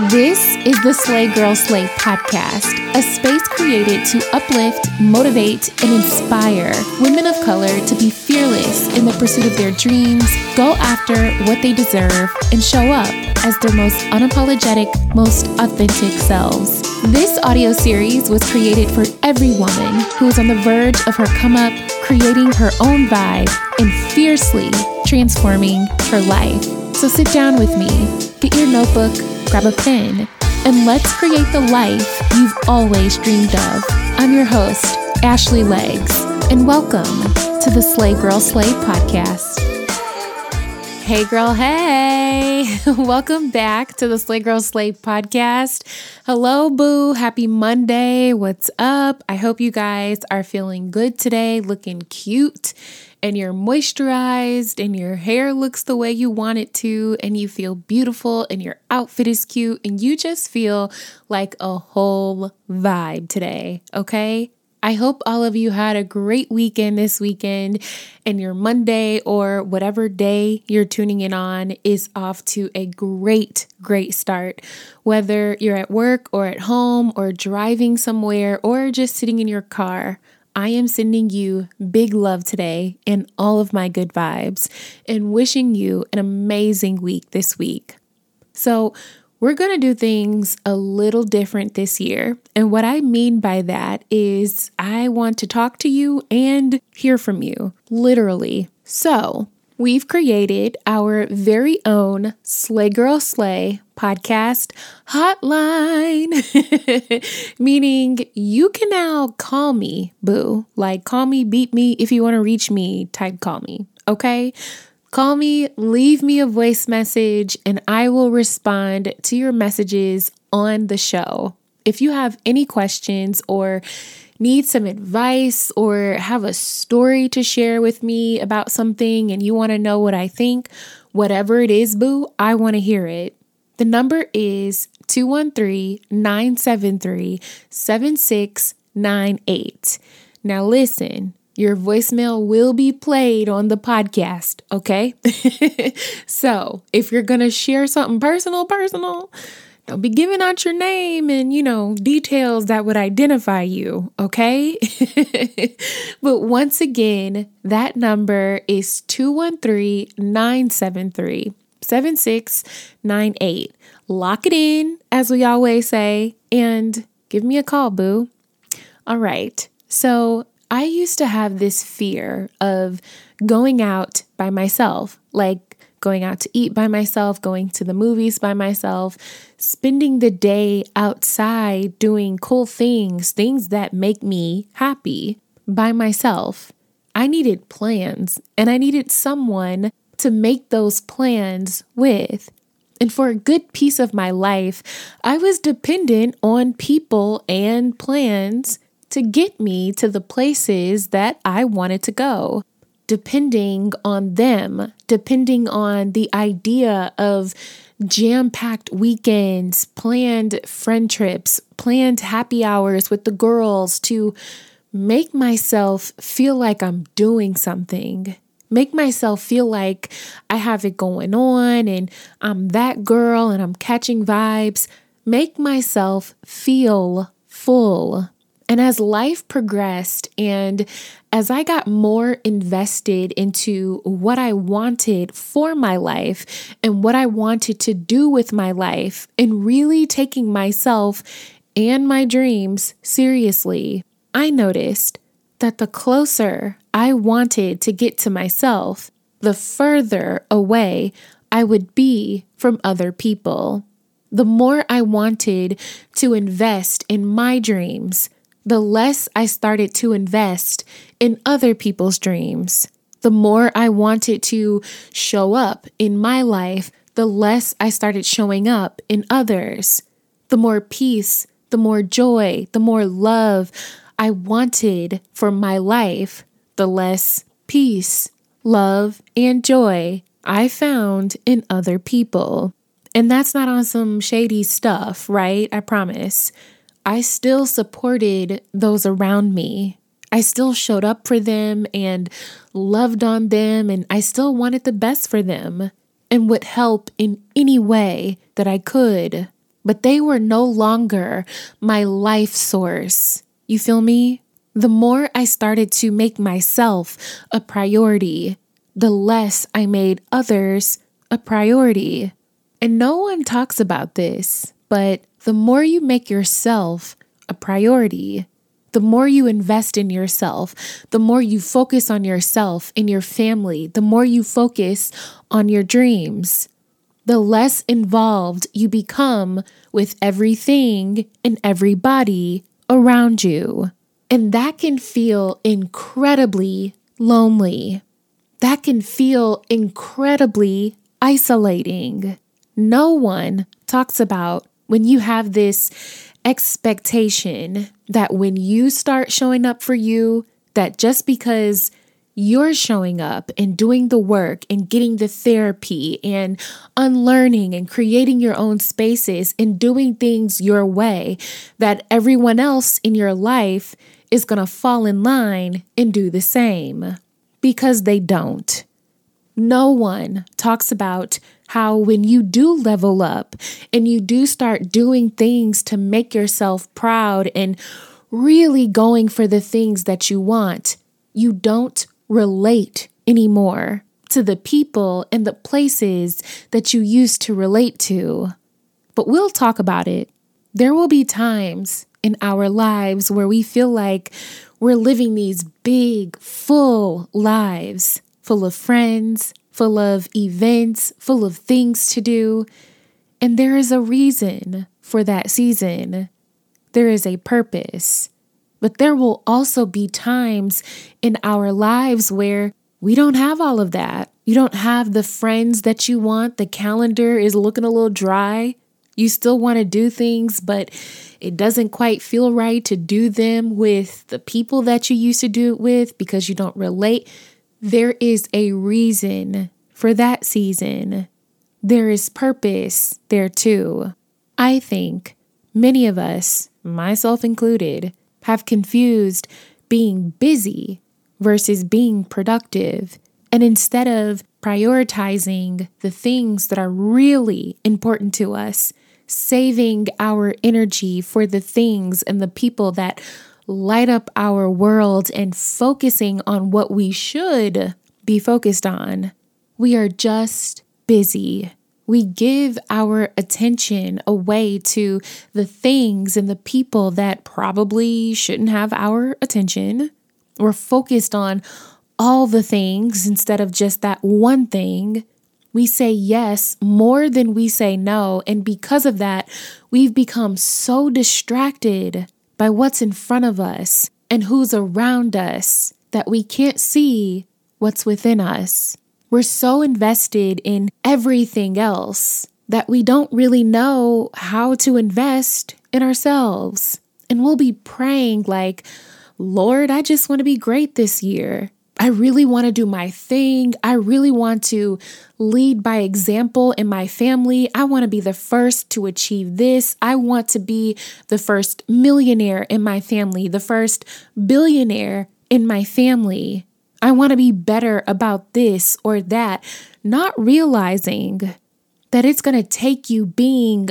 This is the Slay Girl Slay podcast, a space created to uplift, motivate, and inspire women of color to be fearless in the pursuit of their dreams, go after what they deserve, and show up as their most unapologetic, most authentic selves. This audio series was created for every woman who is on the verge of her come up, creating her own vibe, and fiercely transforming her life. So sit down with me, get your notebook, grab a pen, and let's create the life you've always dreamed of. I'm your host, Ashley Legs, and welcome to the Slay Girl Slay podcast. Hey girl, hey! Welcome back to the Slay Girl Slay podcast. Hello, boo. Happy Monday. What's up? I hope you guys are feeling good today, looking cute, and you're moisturized, and your hair looks the way you want it to, and you feel beautiful, and your outfit is cute, and you just feel like a whole vibe today, okay? I hope all of you had a great weekend this weekend, and your Monday or whatever day you're tuning in on is off to a great start. Whether you're at work or at home or driving somewhere or just sitting in your car, I am sending you big love today and all of my good vibes and wishing you an amazing week this week. So we're going to do things a little different this year. And what I mean by that is I want to talk to you and hear from you, literally. So we've created our very own Slay Girl Slay podcast hotline, meaning you can now call me, boo, like call me, beat me, if you want to reach me, type call me, okay? Call me, leave me a voice message, and I will respond to your messages on the show. If you have any questions or need some advice or have a story to share with me about something and you want to know what I think, whatever it is, boo, I want to hear it. The number is 213-973-7698. Now listen. Your voicemail will be played on the podcast, okay? So if you're going to share something personal, don't be giving out your name and, details that would identify you, okay? But once again, that number is 213-973-7698. Lock it in, as we always say, and give me a call, boo. All right, so I used to have this fear of going out by myself, like going out to eat by myself, going to the movies by myself, spending the day outside doing cool things that make me happy by myself. I needed plans, and I needed someone to make those plans with. And for a good piece of my life, I was dependent on people and plans to get me to the places that I wanted to go, depending on them, depending on the idea of jam-packed weekends, planned friend trips, planned happy hours with the girls to make myself feel like I'm doing something, make myself feel like I have it going on and I'm that girl and I'm catching vibes, make myself feel full. And as life progressed and as I got more invested into what I wanted for my life and what I wanted to do with my life and really taking myself and my dreams seriously, I noticed that the closer I wanted to get to myself, the further away I would be from other people. The more I wanted to invest in my dreams, the less I started to invest in other people's dreams. The more I wanted to show up in my life, the less I started showing up in others. The more peace, the more joy, the more love I wanted for my life, the less peace, love, and joy I found in other people. And that's not on some shady stuff, right? I promise. I still supported those around me. I still showed up for them and loved on them, and I still wanted the best for them and would help in any way that I could. but they were no longer my life source. You feel me? The more I started to make myself a priority, the less I made others a priority. And no one talks about this, but the more you make yourself a priority, the more you invest in yourself, the more you focus on yourself and your family, the more you focus on your dreams, the less involved you become with everything and everybody around you. And that can feel incredibly lonely. That can feel incredibly isolating. No one talks about when you have this expectation that when you start showing up for you, that just because you're showing up and doing the work and getting the therapy and unlearning and creating your own spaces and doing things your way, that everyone else in your life is going to fall in line and do the same, because they don't. No one talks about how when you do level up and you do start doing things to make yourself proud and really going for the things that you want, you don't relate anymore to the people and the places that you used to relate to. But we'll talk about it. There will be times in our lives where we feel like we're living these big, full lives, full of friends, full of events, full of things to do. And there is a reason for that season. There is a purpose. But there will also be times in our lives where we don't have all of that. You don't have the friends that you want. The calendar is looking a little dry. You still want to do things, but it doesn't quite feel right to do them with the people that you used to do it with because you don't relate. There is a reason for that season. There is purpose there too. I think many of us, myself included, have confused being busy versus being productive. And instead of prioritizing the things that are really important to us, saving our energy for the things and the people that light up our world and focusing on what we should be focused on, we are just busy. We give our attention away to the things and the people that probably shouldn't have our attention. We're focused on all the things instead of just that one thing. We say yes more than we say no. And because of that, we've become so distracted by what's in front of us and who's around us that we can't see what's within us. We're so invested in everything else that we don't really know how to invest in ourselves. And we'll be praying like, Lord, I just want to be great this year. I really want to do my thing. I really want to lead by example in my family. I want to be the first to achieve this. I want to be the first millionaire in my family, the first billionaire in my family. I want to be better about this or that, not realizing that it's going to take you being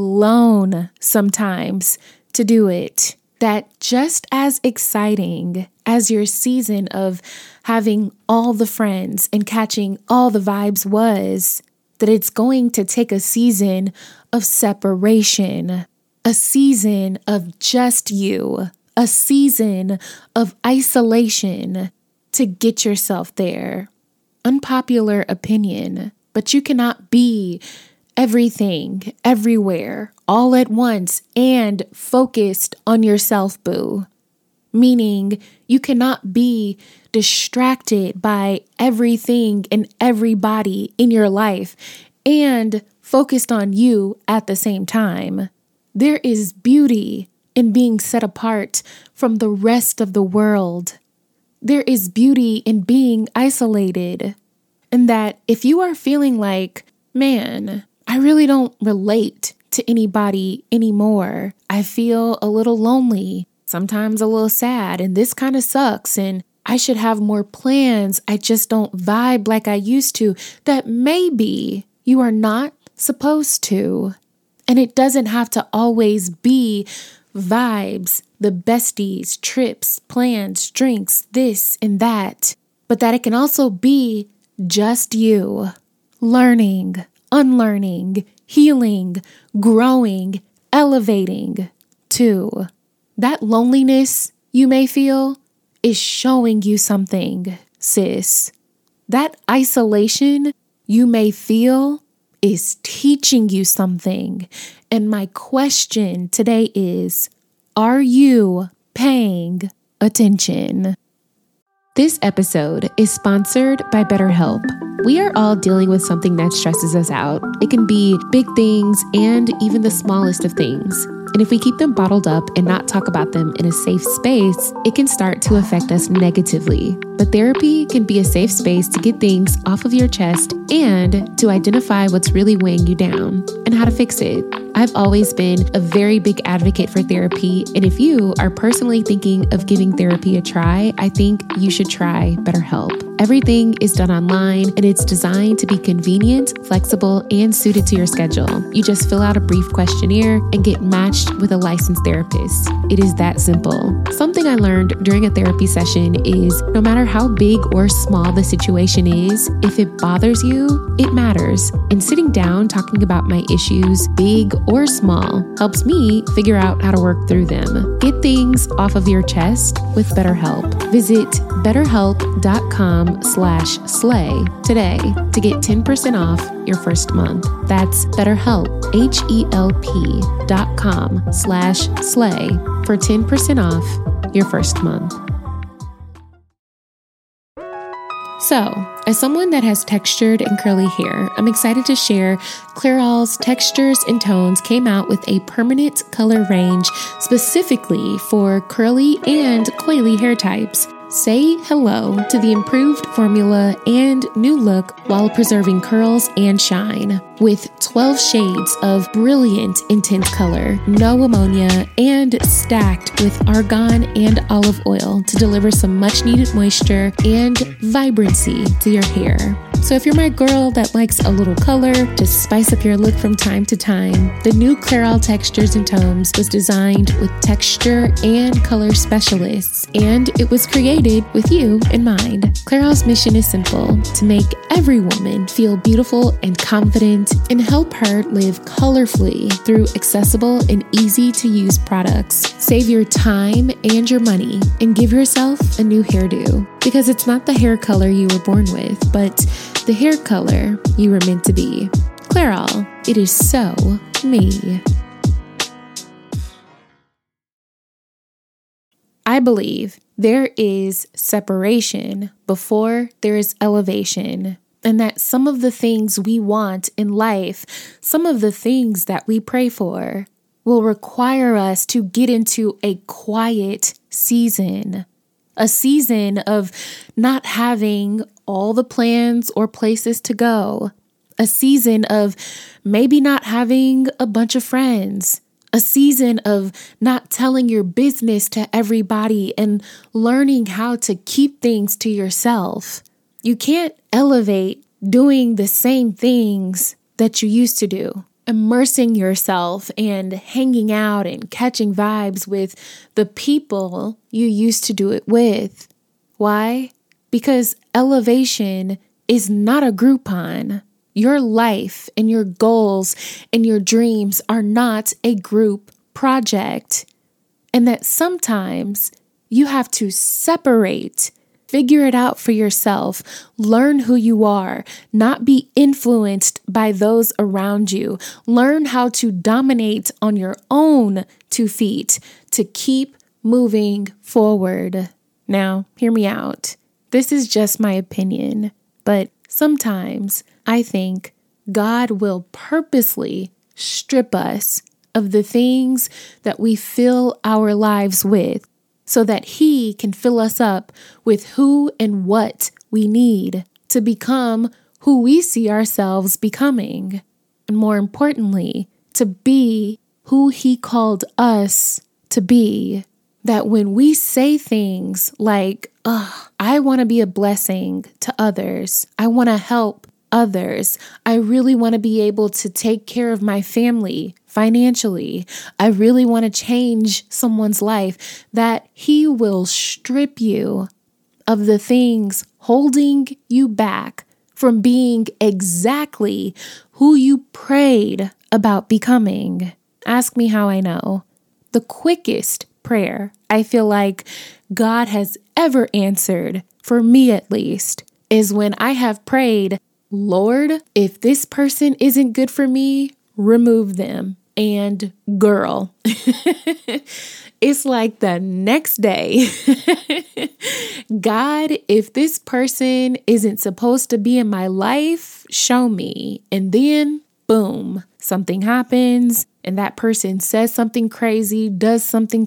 alone sometimes to do it. That just as exciting as your season of having all the friends and catching all the vibes was, that it's going to take a season of separation, a season of just you, a season of isolation to get yourself there. Unpopular opinion, but you cannot be everything, everywhere, all at once, and focused on yourself, boo. Meaning you cannot be distracted by everything and everybody in your life and focused on you at the same time. There is beauty in being set apart from the rest of the world. There is beauty in being isolated. And that if you are feeling like, man, I really don't relate to anybody anymore. I feel a little lonely, sometimes a little sad, and this kind of sucks, and I should have more plans. I just don't vibe like I used to. That maybe you are not supposed to. And it doesn't have to always be vibes, the besties, trips, plans, drinks, this and that, but that it can also be just you, learning, unlearning, healing, growing, elevating too. That loneliness you may feel is showing you something, sis. That isolation you may feel is teaching you something. And my question today is, are you paying attention? This episode is sponsored by BetterHelp. We are all dealing with something that stresses us out. It can be big things and even the smallest of things. And if we keep them bottled up and not talk about them in a safe space, it can start to affect us negatively. But therapy can be a safe space to get things off of your chest and to identify what's really weighing you down and how to fix it. I've always been a very big advocate for therapy, and if you are personally thinking of giving therapy a try, I think you should try BetterHelp. Everything is done online, and it's designed to be convenient, flexible, and suited to your schedule. You just fill out a brief questionnaire and get matched with a licensed therapist. It is that simple. Something I learned during a therapy session is no matter how big or small the situation is, if it bothers you, it matters. And sitting down talking about my issues, big or small, helps me figure out how to work through them. Get things off of your chest with BetterHelp. Visit betterhelp.com/slay today to get 10% off your first month. That's BetterHelp, HELP.com/slay for 10% off your first month. So, as someone that has textured and curly hair, I'm excited to share Clairol's Textures and Tones came out with a permanent color range specifically for curly and coily hair types. Say hello to the improved formula and new look while preserving curls and shine. With 12 shades of brilliant intense color, no ammonia, and stacked with argan and olive oil to deliver some much needed moisture and vibrancy to your hair. So if you're my girl that likes a little color to spice up your look from time to time, the new Clairol Textures and Tones was designed with texture and color specialists, and it was created with you in mind. Clairol's mission is simple: to make every woman feel beautiful and confident and help her live colorfully through accessible and easy to use products. Save your time and your money and give yourself a new hairdo, because it's not the hair color you were born with, but the hair color you were meant to be. Clairol, it is so me. I believe there is separation before there is elevation, and that some of the things we want in life, some of the things that we pray for, will require us to get into a quiet season. A season of not having all the plans or places to go. A season of maybe not having a bunch of friends. A season of not telling your business to everybody and learning how to keep things to yourself. You can't elevate doing the same things that you used to do. Immersing yourself and hanging out and catching vibes with the people you used to do it with. Why? Because elevation is not a Groupon. Your life and your goals and your dreams are not a group project. And that sometimes you have to separate. Figure it out for yourself. Learn who you are. Not be influenced by those around you. Learn how to dominate on your own 2 feet to keep moving forward. Now, hear me out. This is just my opinion, but sometimes I think God will purposely strip us of the things that we fill our lives with, so that He can fill us up with who and what we need to become who we see ourselves becoming. And more importantly, to be who He called us to be. That when we say things like, I want to be a blessing to others, I want to help others. I really want to be able to take care of my family financially. I really want to change someone's life. That He will strip you of the things holding you back from being exactly who you prayed about becoming. Ask me how I know. The quickest prayer I feel like God has ever answered, for me at least, is when I have prayed, Lord, if this person isn't good for me, remove them. And girl, it's like the next day, God, if this person isn't supposed to be in my life, show me. And then, boom, something happens and that person says something crazy, does something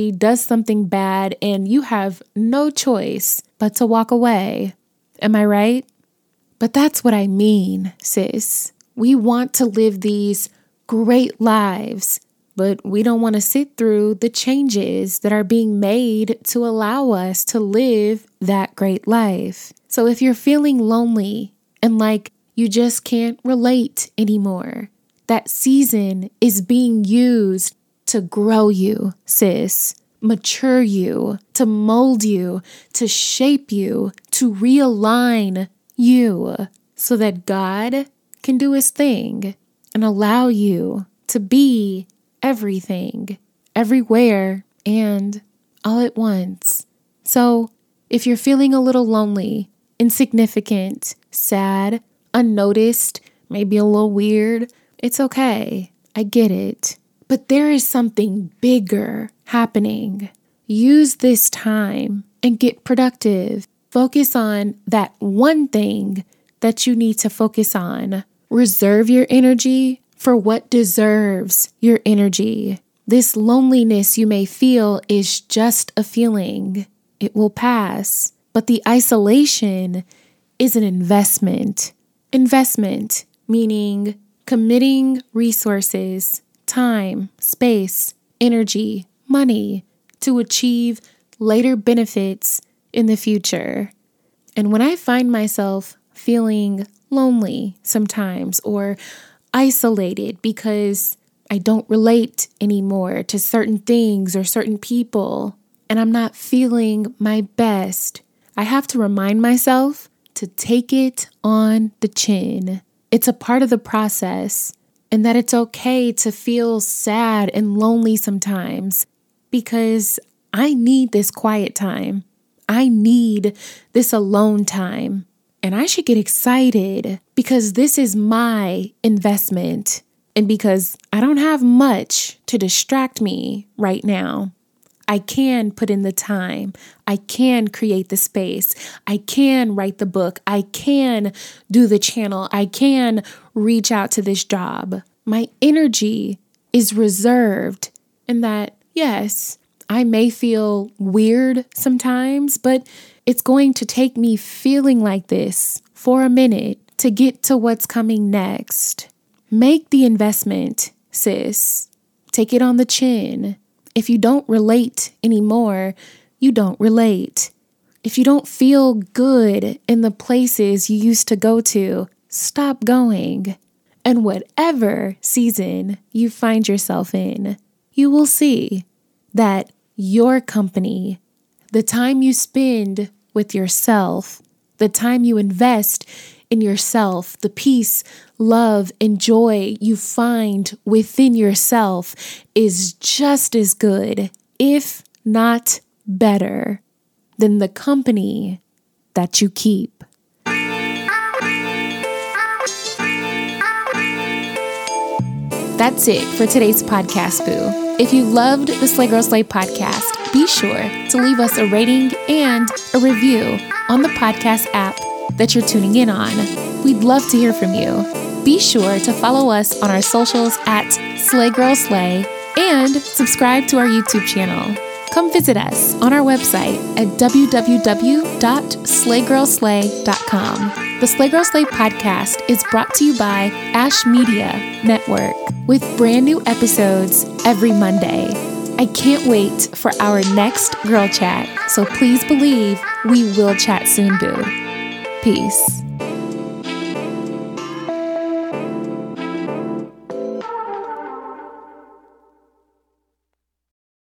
bad, and you have no choice but to walk away. Am I right? But that's what I mean, sis. We want to live these great lives, but we don't want to sit through the changes that are being made to allow us to live that great life. So if you're feeling lonely and like you just can't relate anymore, that season is being used to grow you, sis, mature you, to mold you, to shape you, to realign you so that God can do His thing and allow you to be everything, everywhere, and all at once. So if you're feeling a little lonely, insignificant, sad, unnoticed, maybe a little weird, it's okay. I get it. But there is something bigger happening. Use this time and get productive. Focus on that one thing that you need to focus on. Reserve your energy for what deserves your energy. This loneliness you may feel is just a feeling. It will pass. But the isolation is an investment. Investment, meaning committing resources, time, space, energy, money to achieve later benefits in the future. And when I find myself feeling lonely sometimes or isolated because I don't relate anymore to certain things or certain people, and I'm not feeling my best, I have to remind myself to take it on the chin. It's a part of the process, and that it's okay to feel sad and lonely sometimes because I need this quiet time. I need this alone time. And I should get excited because this is my investment and because I don't have much to distract me right now. I can put in the time. I can create the space. I can write the book. I can do the channel. I can reach out to this job. My energy is reserved in that, yes, I may feel weird sometimes, but it's going to take me feeling like this for a minute to get to what's coming next. Make the investment, sis. Take it on the chin. If you don't relate anymore, you don't relate. If you don't feel good in the places you used to go to, stop going. And whatever season you find yourself in, you will see that your company, the time you spend with yourself, the time you invest in yourself, the peace, love, and joy you find within yourself is just as good, if not better, than the company that you keep. That's it for today's podcast, boo. If you loved the Slay Girl Slay podcast, be sure to leave us a rating and a review on the podcast app that you're tuning in on. We'd love to hear from you. Be sure to follow us on our socials at Slay Girl Slay and subscribe to our YouTube channel. Come visit us on our website at www.slaygirlslay.com. The Slay Girl Slay podcast is brought to you by Ash Media Network with brand new episodes every Monday. I can't wait for our next girl chat, so please believe we will chat soon, boo. Peace.